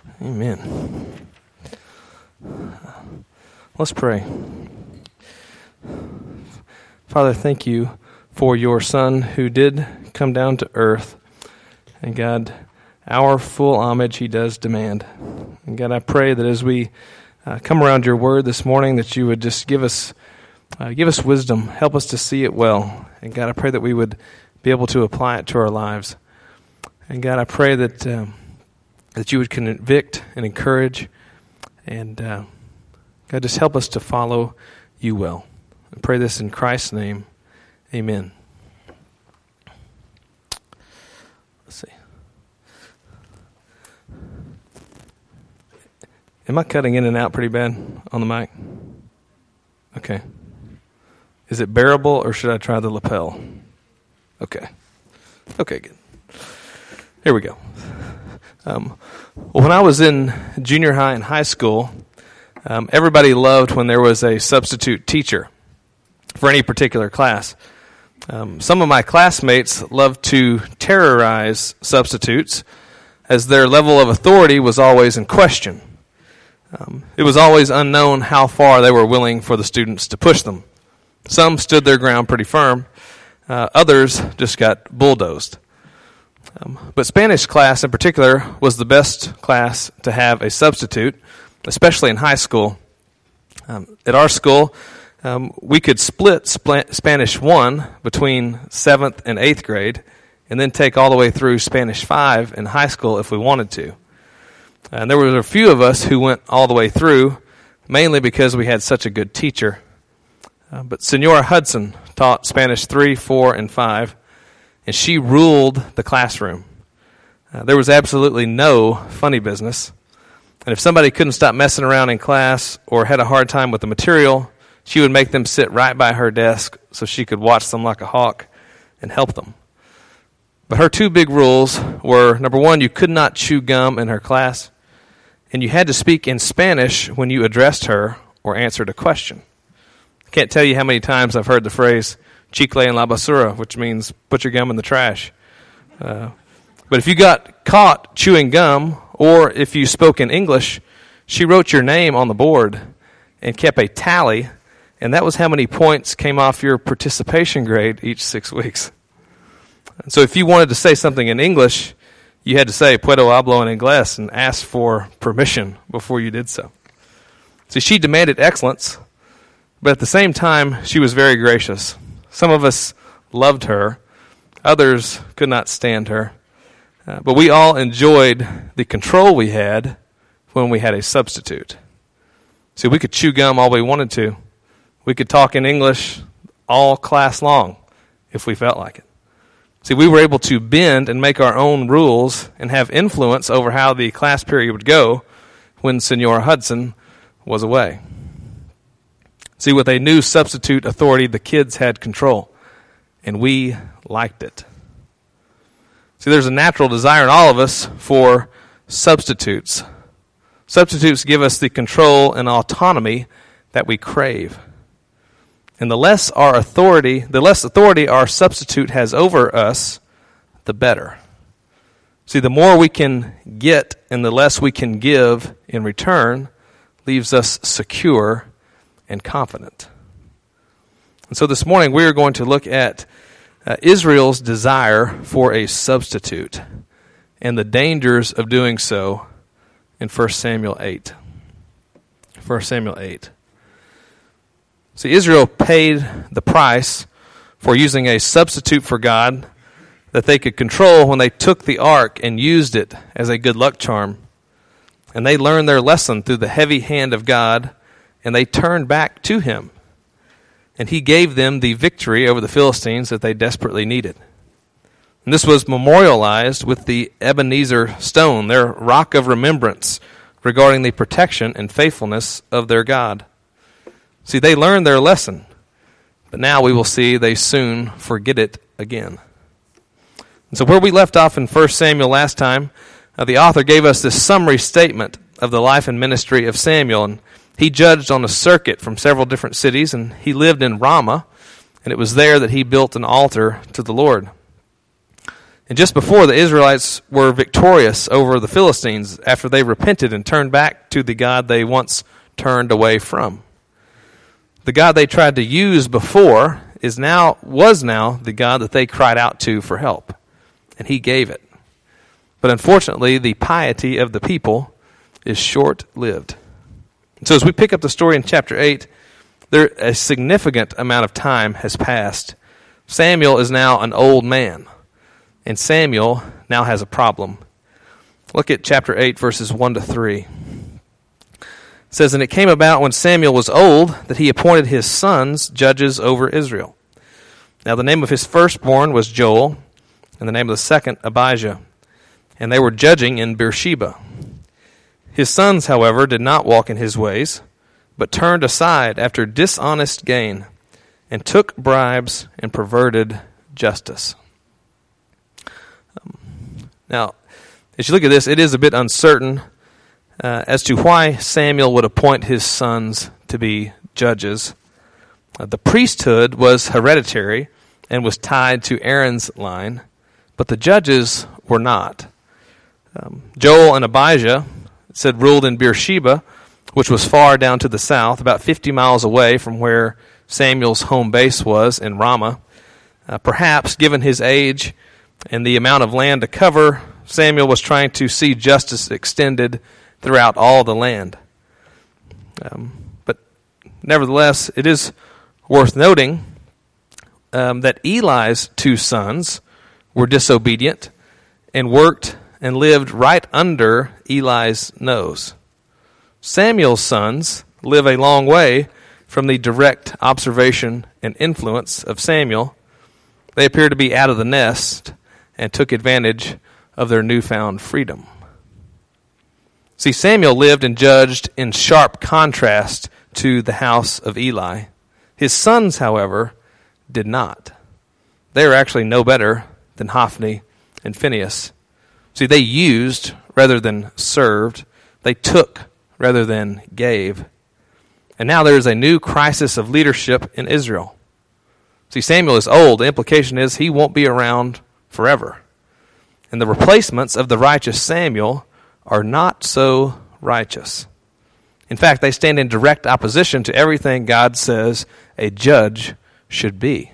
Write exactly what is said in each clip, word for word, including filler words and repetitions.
Amen. Let's pray. Father, thank you for your Son who did come down to earth. And God, our full homage he does demand. And God, I pray that as we uh, come around your word this morning, that you would just give us uh, give us wisdom, help us to see it well. And God, I pray that we would be able to apply it to our lives. And God, I pray that um, that you would convict and encourage, and uh, God, just help us to follow you well. I pray this in Christ's name. Amen. Let's see. Am I cutting in and out pretty bad on the mic? Okay. Is it bearable, or should I try the lapel? Okay. Okay, good. Here we go. Um, well, when I was in junior high and high school, um, everybody loved when there was a substitute teacher for any particular class. Um, some of my classmates loved to terrorize substitutes, as their level of authority was always in question. Um, it was always unknown how far they were willing for the students to push them. Some stood their ground pretty firm. Uh, others just got bulldozed. Um, but Spanish class in particular was the best class to have a substitute, especially in high school. Um, at our school, um, we could split Sp- Spanish one between seventh and eighth grade, and then take all the way through Spanish five in high school if we wanted to. And there were a few of us who went all the way through, mainly because we had such a good teacher. Uh, but Senora Hudson taught Spanish three, four, and five, and she ruled the classroom. Uh, there was absolutely no funny business. And if somebody couldn't stop messing around in class or had a hard time with the material, she would make them sit right by her desk so she could watch them like a hawk and help them. But her two big rules were, number one, you could not chew gum in her class, and you had to speak in Spanish when you addressed her or answered a question. I can't tell you how many times I've heard the phrase, chicle en la basura, which means put your gum in the trash. Uh, but if you got caught chewing gum, or if you spoke in English, she wrote your name on the board and kept a tally, and that was how many points came off your participation grade each six weeks. So if you wanted to say something in English, you had to say, puedo hablo en inglés, and ask for permission before you did so. See, she demanded excellence, but at the same time, she was very gracious. Some of us loved her. Others could not stand her. Uh, but we all enjoyed the control we had when we had a substitute. See, we could chew gum all we wanted to. We could talk in English all class long if we felt like it. See, we were able to bend and make our own rules and have influence over how the class period would go when Senora Hudson was away. See, with a new substitute authority, the kids had control, and we liked it. See, there's a natural desire in all of us for substitutes. Substitutes give us the control and autonomy that we crave. And the less our authority, the less authority our substitute has over us, the better. See, the more we can get and the less we can give in return leaves us secure and confident. And so this morning we are going to look at uh, Israel's desire for a substitute and the dangers of doing so in First Samuel eight. First Samuel eight. See, Israel paid the price for using a substitute for God that they could control when they took the ark and used it as a good luck charm. And they learned their lesson through the heavy hand of God, and they turned back to him. And he gave them the victory over the Philistines that they desperately needed. And this was memorialized with the Ebenezer stone, their rock of remembrance regarding the protection and faithfulness of their God. See, they learned their lesson, but now we will see they soon forget it again. And so where we left off in First Samuel last time, uh, the author gave us this summary statement of the life and ministry of Samuel. And he judged on a circuit from several different cities, and he lived in Ramah, and it was there that he built an altar to the Lord. And just before, the Israelites were victorious over the Philistines after they repented and turned back to the God they once turned away from. The God they tried to use before is now was now the God that they cried out to for help, and he gave it. But unfortunately, the piety of the people is short-lived. And so as we pick up the story in chapter eight, there a significant amount of time has passed. Samuel is now an old man, and Samuel now has a problem. Look at chapter eight, verses one to three. It says, "And it came about when Samuel was old that he appointed his sons judges over Israel. Now the name of his firstborn was Joel, and the name of the second Abijah. And they were judging in Beersheba. His sons, however, did not walk in his ways, but turned aside after dishonest gain, and took bribes and perverted justice." Um, now, as you look at this, it is a bit uncertain uh, as to why Samuel would appoint his sons to be judges. Uh, the priesthood was hereditary and was tied to Aaron's line, but the judges were not. Um, Joel and Abijah, it said, ruled in Beersheba, which was far down to the south, about fifty miles away from where Samuel's home base was in Ramah. Uh, perhaps, given his age and the amount of land to cover, Samuel was trying to see justice extended throughout all the land. Um, but nevertheless, it is worth noting um, that Eli's two sons were disobedient and worked and lived right under Eli's nose. Samuel's sons live a long way from the direct observation and influence of Samuel. They appear to be out of the nest and took advantage of their newfound freedom. See, Samuel lived and judged in sharp contrast to the house of Eli. His sons, however, did not. They were actually no better than Hophni and Phinehas. See, they used rather than served. They took rather than gave. And now there is a new crisis of leadership in Israel. See, Samuel is old. The implication is he won't be around forever. And the replacements of the righteous Samuel are not so righteous. In fact, they stand in direct opposition to everything God says a judge should be.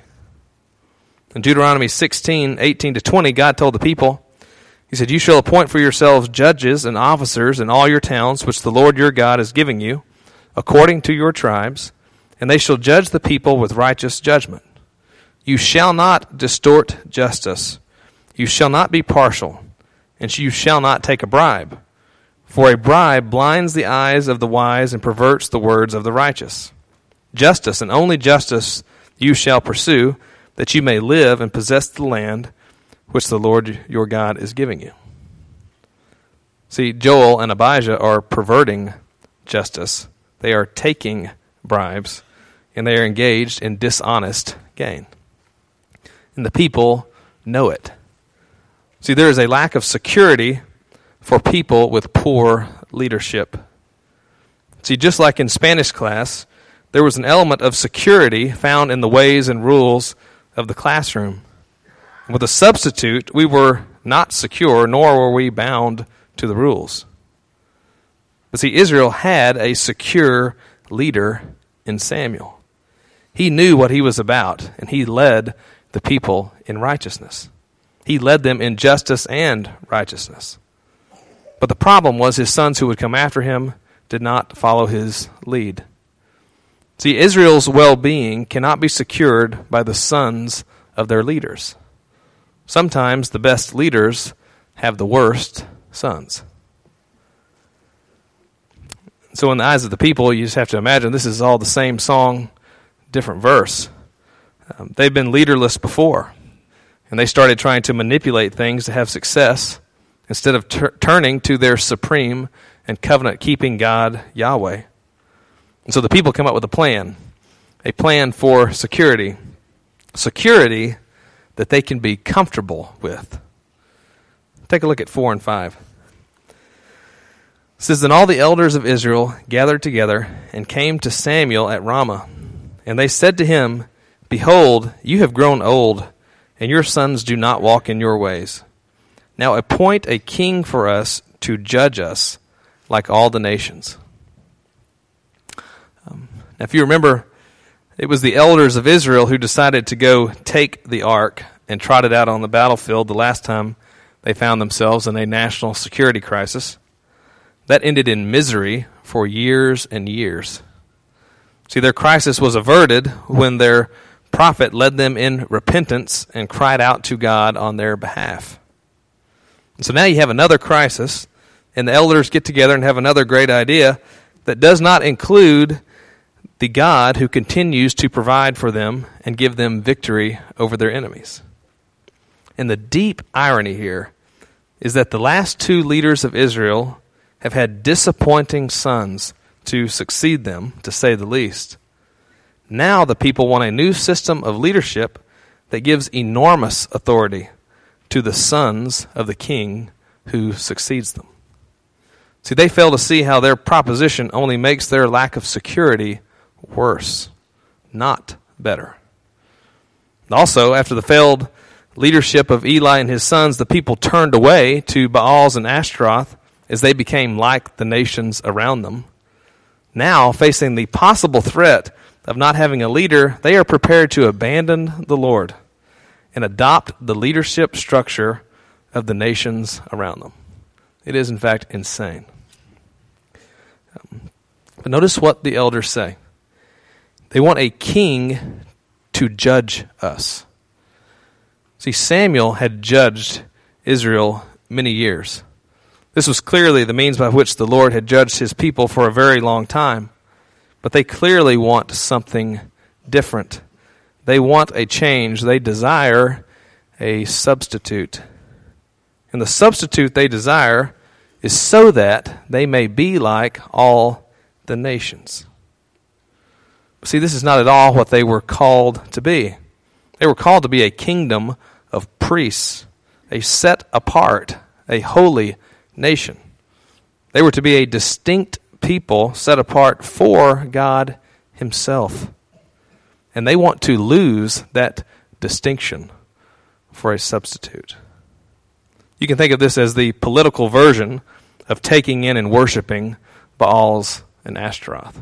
In Deuteronomy sixteen, eighteen to twenty, God told the people, he said, "You shall appoint for yourselves judges and officers in all your towns, which the Lord your God is giving you, according to your tribes, and they shall judge the people with righteous judgment. You shall not distort justice. You shall not be partial, and you shall not take a bribe. For a bribe blinds the eyes of the wise and perverts the words of the righteous. Justice, and only justice, you shall pursue, that you may live and possess the land which the Lord your God is giving you." See, Joel and Abijah are perverting justice. They are taking bribes, and they are engaged in dishonest gain. And the people know it. See, there is a lack of security for people with poor leadership. See, just like in Spanish class, there was an element of security found in the ways and rules of the classroom. With a substitute, we were not secure, nor were we bound to the rules. But see, Israel had a secure leader in Samuel. He knew what he was about, and he led the people in righteousness. He led them in justice and righteousness. But the problem was his sons who would come after him did not follow his lead. See, Israel's well-being cannot be secured by the sons of their leaders. Sometimes the best leaders have the worst sons. So in the eyes of the people, you just have to imagine this is all the same song, different verse. Um, they've been leaderless before, and they started trying to manipulate things to have success instead of tur- turning to their supreme and covenant-keeping God, Yahweh. And so the people come up with a plan, a plan for security. Security that they can be comfortable with. Take a look at four and five. It says, "Then all the elders of Israel gathered together and came to Samuel at Ramah. And they said to him, Behold, you have grown old, and your sons do not walk in your ways. Now appoint a king for us to judge us like all the nations. Um, now if you remember, it was the elders of Israel who decided to go take the ark and trot it out on the battlefield the last time they found themselves in a national security crisis. That ended in misery for years and years. See, their crisis was averted when their prophet led them in repentance and cried out to God on their behalf. And so now you have another crisis, and the elders get together and have another great idea that does not include the God who continues to provide for them and give them victory over their enemies. And the deep irony here is that the last two leaders of Israel have had disappointing sons to succeed them, to say the least. Now the people want a new system of leadership that gives enormous authority to the sons of the king who succeeds them. See, they fail to see how their proposition only makes their lack of security worse, not better. Also, after the failed leadership of Eli and his sons, the people turned away to Baals and Ashtaroth as they became like the nations around them. Now, facing the possible threat of not having a leader, they are prepared to abandon the Lord and adopt the leadership structure of the nations around them. It is, in fact, insane. Um, but notice what the elders say. They want a king to judge us. See, Samuel had judged Israel many years. This was clearly the means by which the Lord had judged his people for a very long time. But they clearly want something different. They want a change. They desire a substitute. And the substitute they desire is so that they may be like all the nations. See, this is not at all what they were called to be. They were called to be a kingdom of priests, a set apart, a holy nation. They were to be a distinct people set apart for God himself. And they want to lose that distinction for a substitute. You can think of this as the political version of taking in and worshiping Baals and Ashtaroth.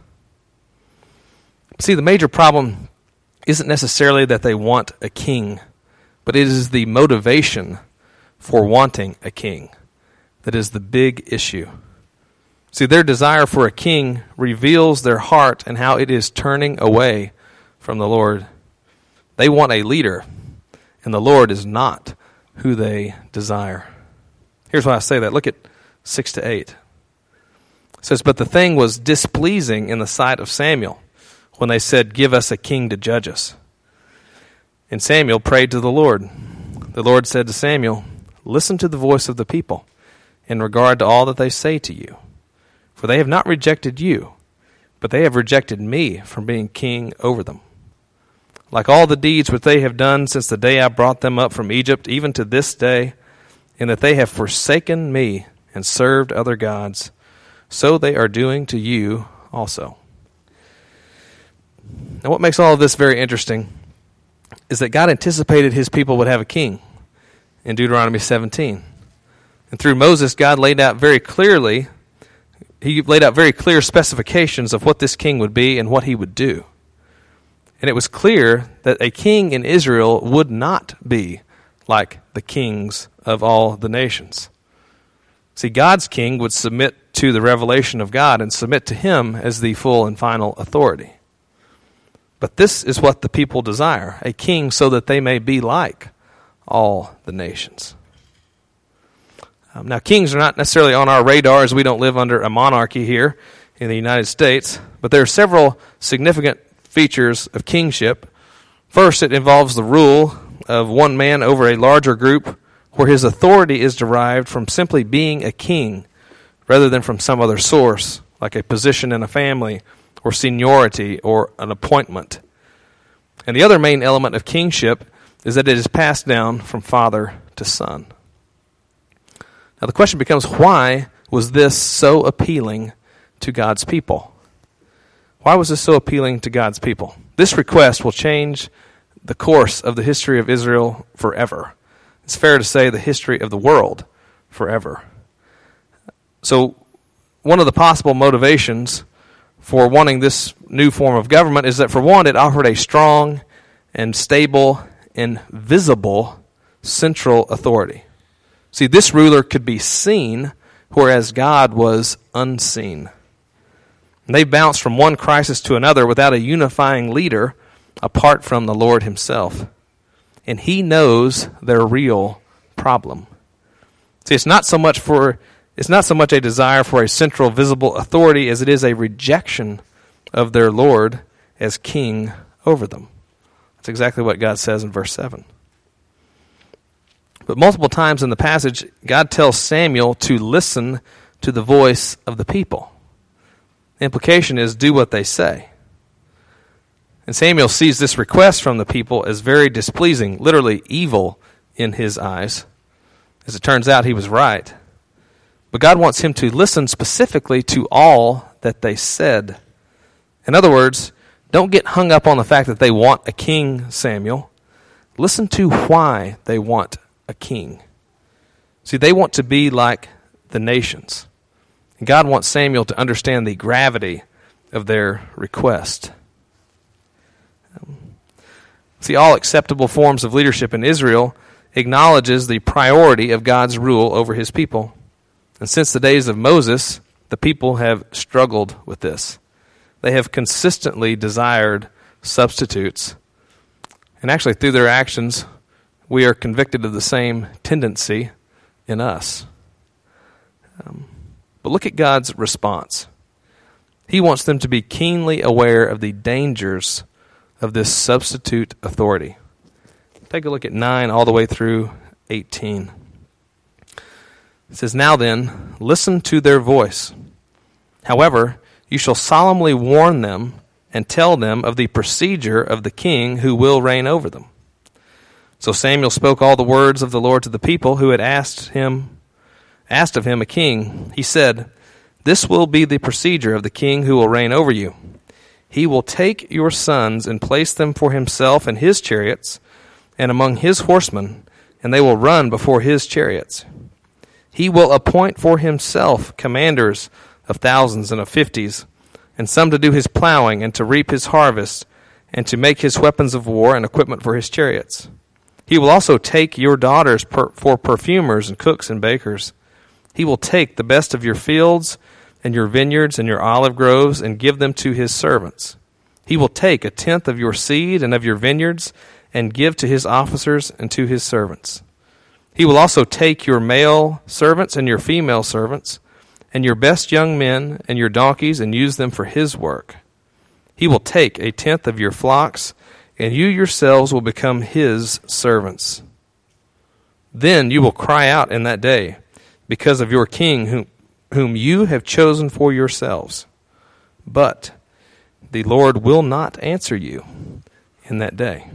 See, the major problem isn't necessarily that they want a king, but it is the motivation for wanting a king that is the big issue. See, their desire for a king reveals their heart and how it is turning away from the Lord. They want a leader, and the Lord is not who they desire. Here's why I say that. Look at six to eight. It says, "But the thing was displeasing in the sight of Samuel when they said, 'Give us a king to judge us.' And Samuel prayed to the Lord. The Lord said to Samuel, 'Listen to the voice of the people in regard to all that they say to you. For they have not rejected you, but they have rejected me from being king over them. Like all the deeds which they have done since the day I brought them up from Egypt, even to this day, in that they have forsaken me and served other gods, so they are doing to you also.'" Now what makes all of this very interesting is that God anticipated his people would have a king in Deuteronomy seventeen. And through Moses, God laid out very clearly, he laid out very clear specifications of what this king would be and what he would do. And it was clear that a king in Israel would not be like the kings of all the nations. See, God's king would submit to the revelation of God and submit to him as the full and final authority. But this is what the people desire, a king so that they may be like all the nations. Um, now, kings are not necessarily on our radar as we don't live under a monarchy here in the United States, but there are several significant features of kingship. First, it involves the rule of one man over a larger group where his authority is derived from simply being a king rather than from some other source, like a position in a family or seniority or an appointment. And the other main element of kingship is that it is passed down from father to son. Now the question becomes, why was this so appealing to God's people? Why was this so appealing to God's people? This request will change the course of the history of Israel forever. It's fair to say the history of the world forever. So one of the possible motivations for wanting this new form of government is that, for one, it offered a strong and stable and visible central authority. See, this ruler could be seen, whereas God was unseen. And they bounced from one crisis to another without a unifying leader apart from the Lord himself. And he knows their real problem. See, it's not so much for it's not so much a desire for a central visible authority as it is a rejection of their Lord as king over them. That's exactly what God says in verse seven. But multiple times in the passage, God tells Samuel to listen to the voice of the people. The implication is, do what they say. And Samuel sees this request from the people as very displeasing, literally evil in his eyes. As it turns out, he was right. But God wants him to listen specifically to all that they said. In other words, don't get hung up on the fact that they want a king, Samuel. Listen to why they want a king. See, they want to be like the nations. And God wants Samuel to understand the gravity of their request. See, all acceptable forms of leadership in Israel acknowledges the priority of God's rule over his people. And since the days of Moses, the people have struggled with this. They have consistently desired substitutes. And actually, through their actions, we are convicted of the same tendency in us. Um, but look at God's response. He wants them to be keenly aware of the dangers of this substitute authority. Take a look at nine all the way through eighteen. It says, "Now then, listen to their voice. However, you shall solemnly warn them and tell them of the procedure of the king who will reign over them." So Samuel spoke all the words of the Lord to the people who had asked him, asked of him a king. He said, "This will be the procedure of the king who will reign over you. He will take your sons and place them for himself in his chariots and among his horsemen, and they will run before his chariots. He will appoint for himself commanders of thousands and of fifties, and some to do his plowing and to reap his harvest, and to make his weapons of war and equipment for his chariots. He will also take your daughters per, for perfumers and cooks and bakers. He will take the best of your fields and your vineyards and your olive groves and give them to his servants. He will take a tenth of your seed and of your vineyards and give to his officers and to his servants. He will also take your male servants and your female servants and your best young men and your donkeys and use them for his work. He will take a tenth of your flocks, and you yourselves will become his servants. Then you will cry out in that day because of your king whom, whom you have chosen for yourselves. But the Lord will not answer you in that day."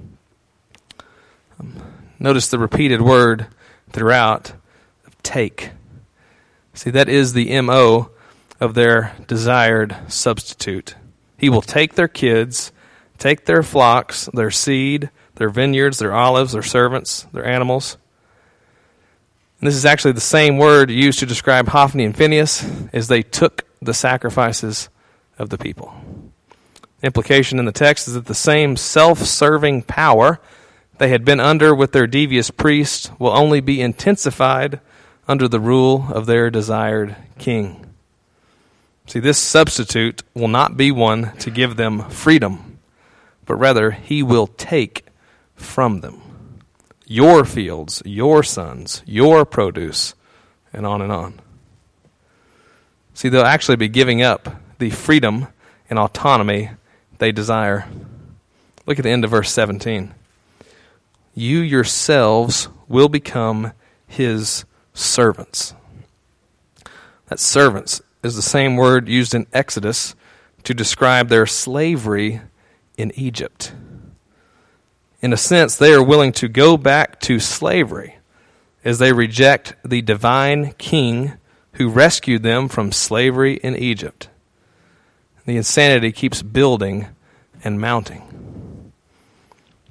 Um, notice the repeated word throughout of take. See, that is the M O of their desired substitute. He will take their kids, take their flocks, their seed, their vineyards, their olives, their servants, their animals. And this is actually the same word used to describe Hophni and Phinehas as they took the sacrifices of the people. The implication in the text is that the same self-serving power they had been under with their devious priests will only be intensified under the rule of their desired king. See, this substitute will not be one to give them freedom, but rather he will take from them your fields, your sons, your produce, and on and on. See, they'll actually be giving up the freedom and autonomy they desire. Look at the end of verse seventeen. You yourselves will become his servants. That servants is the same word used in Exodus to describe their slavery in Egypt. In a sense, they are willing to go back to slavery as they reject the divine king who rescued them from slavery in Egypt. The insanity keeps building and mounting.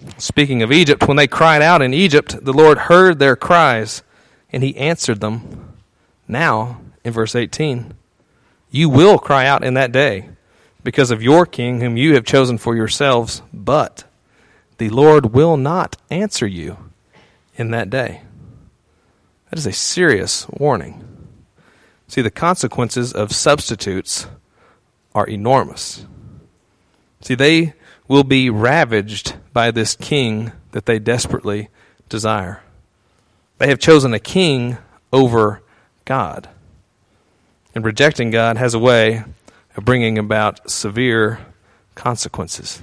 Speaking of Egypt, when they cried out in Egypt, the Lord heard their cries, and he answered them. Now, in verse eighteen, you will cry out in that day because of your king whom you have chosen for yourselves, but the Lord will not answer you in that day. That is a serious warning. See, the consequences of substitutes are enormous. See, they will be ravaged by this king that they desperately desire. They have chosen a king over God. And rejecting God has a way of bringing about severe consequences.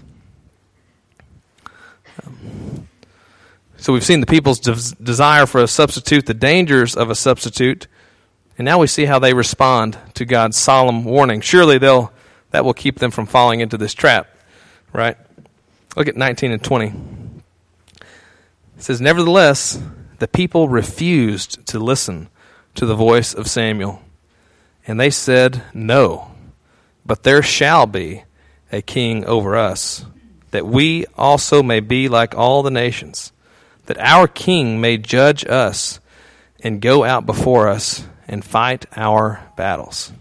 Um, so we've seen the people's des- desire for a substitute, the dangers of a substitute, and now we see how they respond to God's solemn warning. Surely they'll that will keep them from falling into this trap, right? Look at nineteen and twenty. It says, nevertheless, the people refused to listen to the voice of Samuel. And they said, no, but there shall be a king over us, that we also may be like all the nations, that our king may judge us and go out before us and fight our battles.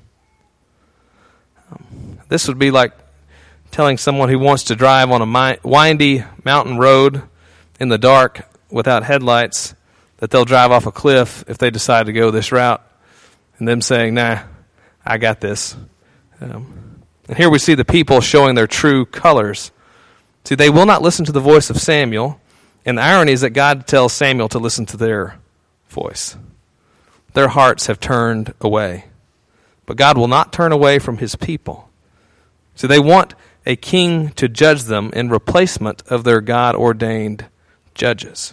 Um, this would be like telling someone who wants to drive on a mi- windy mountain road in the dark without headlights that they'll drive off a cliff if they decide to go this route, and them saying, nah, I got this. Um, and here we see the people showing their true colors. See, they will not listen to the voice of Samuel, and the irony is that God tells Samuel to listen to their voice. Their hearts have turned away. But God will not turn away from his people. So they want a king to judge them in replacement of their God-ordained judges.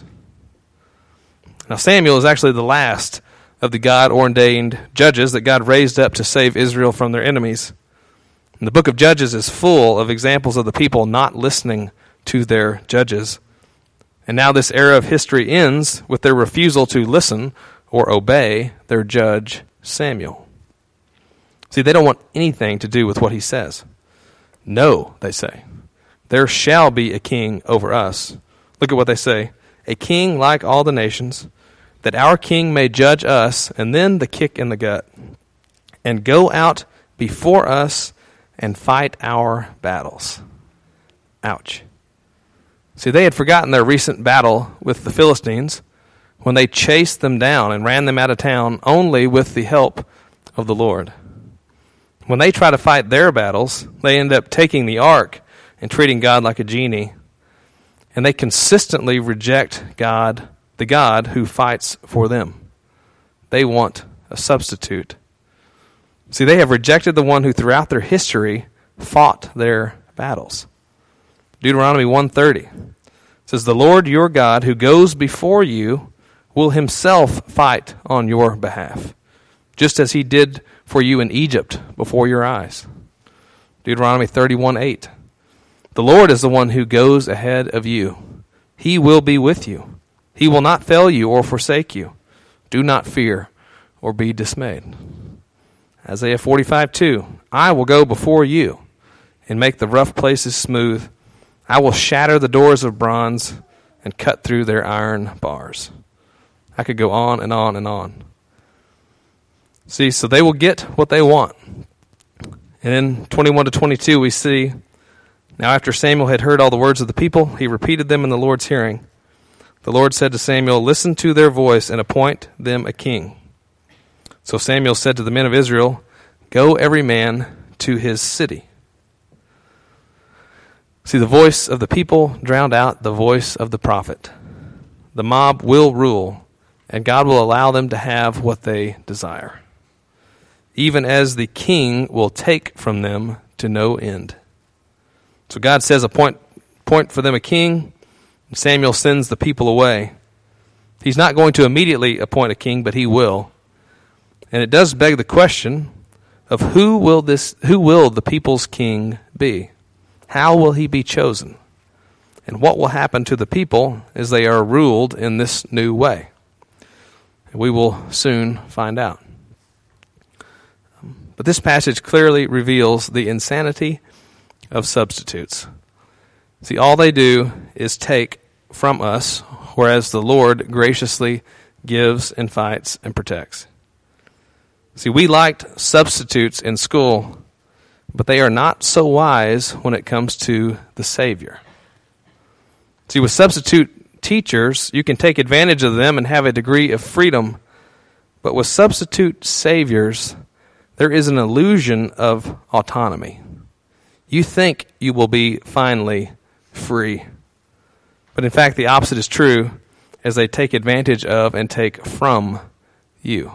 Now Samuel is actually the last of the God-ordained judges that God raised up to save Israel from their enemies. And the book of Judges is full of examples of the people not listening to their judges. And now this era of history ends with their refusal to listen or obey their judge, Samuel. See, they don't want anything to do with what he says. No, they say, there shall be a king over us. Look at what they say. A king like all the nations, that our king may judge us, and then the kick in the gut, and go out before us and fight our battles. Ouch. See, they had forgotten their recent battle with the Philistines when they chased them down and ran them out of town only with the help of the Lord. When they try to fight their battles, they end up taking the ark and treating God like a genie. And they consistently reject God, the God who fights for them. They want a substitute. See, they have rejected the one who throughout their history fought their battles. Deuteronomy one thirty says, the Lord your God who goes before you will himself fight on your behalf, just as he did for you in Egypt before your eyes. Deuteronomy thirty-one eight. The Lord is the one who goes ahead of you. He will be with you. He will not fail you or forsake you. Do not fear or be dismayed. Isaiah forty-five two. I will go before you and make the rough places smooth. I will shatter the doors of bronze and cut through their iron bars. I could go on and on and on. See, so they will get what they want. And in twenty-one to twenty-two, we see, now after Samuel had heard all the words of the people, he repeated them in the Lord's hearing. The Lord said to Samuel, listen to their voice and appoint them a king. So Samuel said to the men of Israel, go every man to his city. See, the voice of the people drowned out the voice of the prophet. The mob will rule, and God will allow them to have what they desire, even as the king will take from them to no end. So God says, appoint, appoint for them a king, and Samuel sends the people away. He's not going to immediately appoint a king, but he will. And it does beg the question of who will this, who will the people's king be? How will he be chosen? And what will happen to the people as they are ruled in this new way? And we will soon find out. But this passage clearly reveals the insanity of substitutes. See, all they do is take from us, whereas the Lord graciously gives and fights and protects. See, we liked substitutes in school, but they are not so wise when it comes to the Savior. See, with substitute teachers, you can take advantage of them and have a degree of freedom, but with substitute saviors, there is an illusion of autonomy. You think you will be finally free, but in fact the opposite is true, as they take advantage of and take from you.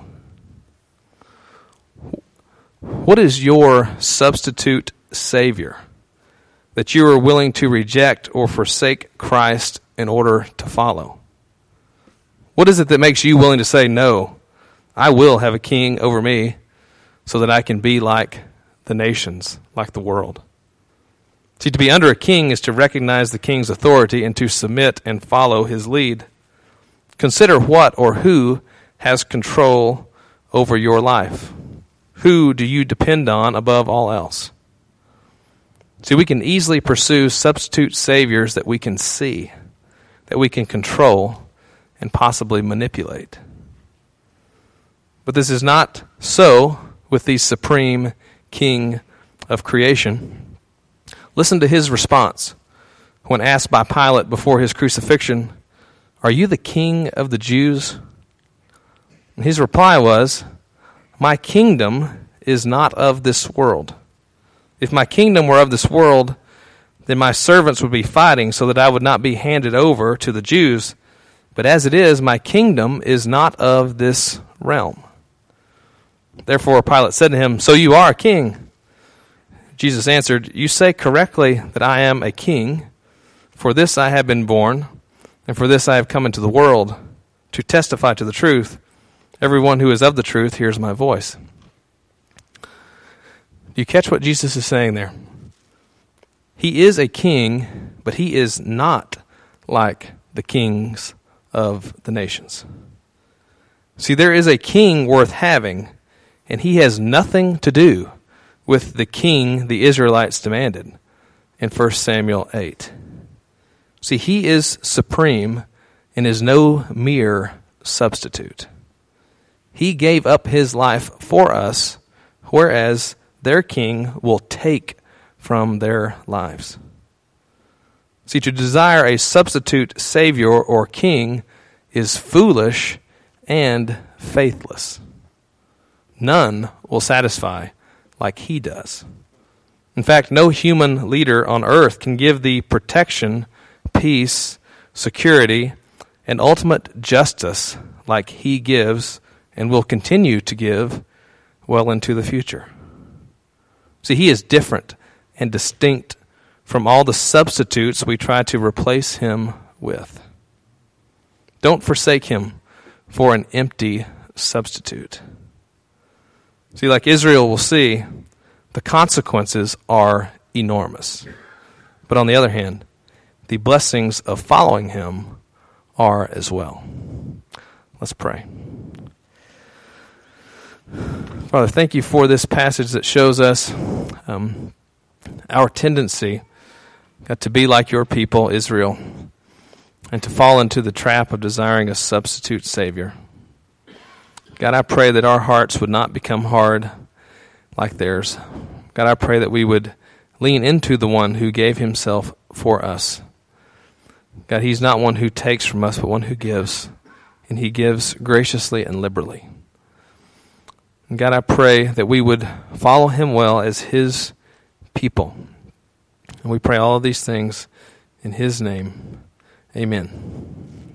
What is your substitute Savior that you are willing to reject or forsake Christ in order to follow? What is it that makes you willing to say, no, I will have a king over me so that I can be like the nations, like the world? See, to be under a king is to recognize the king's authority and to submit and follow his lead. Consider what or who has control over your life. Who do you depend on above all else? See, we can easily pursue substitute saviors that we can see, that we can control, and possibly manipulate. But this is not so with the supreme king of creation. Listen to his response when asked by Pilate before his crucifixion, "Are you the king of the Jews?" And his reply was, "My kingdom is not of this world. If my kingdom were of this world, then my servants would be fighting so that I would not be handed over to the Jews. But as it is, my kingdom is not of this realm." Therefore Pilate said to him, "So you are a king?" Jesus answered, "You say correctly that I am a king. For this I have been born, and for this I have come into the world, to testify to the truth. Everyone who is of the truth hears my voice." Do you catch what Jesus is saying there? He is a king, but he is not like the kings of the nations. See, there is a king worth having, and he has nothing to do with the king the Israelites demanded in First Samuel eight. See, he is supreme and is no mere substitute. He gave up his life for us, whereas their king will take from their lives. See, to desire a substitute savior or king is foolish and faithless. None will satisfy like he does. In fact, no human leader on earth can give the protection, peace, security, and ultimate justice like he gives and will continue to give well into the future. See, he is different and distinct from all the substitutes we try to replace him with. Don't forsake him for an empty substitute. See, like Israel will see, the consequences are enormous. But on the other hand, the blessings of following him are as well. Let's pray. Father, thank you for this passage that shows us um, our tendency uh, to be like your people, Israel, and to fall into the trap of desiring a substitute Savior. God, I pray that our hearts would not become hard like theirs. God, I pray that we would lean into the one who gave himself for us. God, he's not one who takes from us, but one who gives, and he gives graciously and liberally. And God, I pray that we would follow him well as his people. And we pray all of these things in his name. Amen.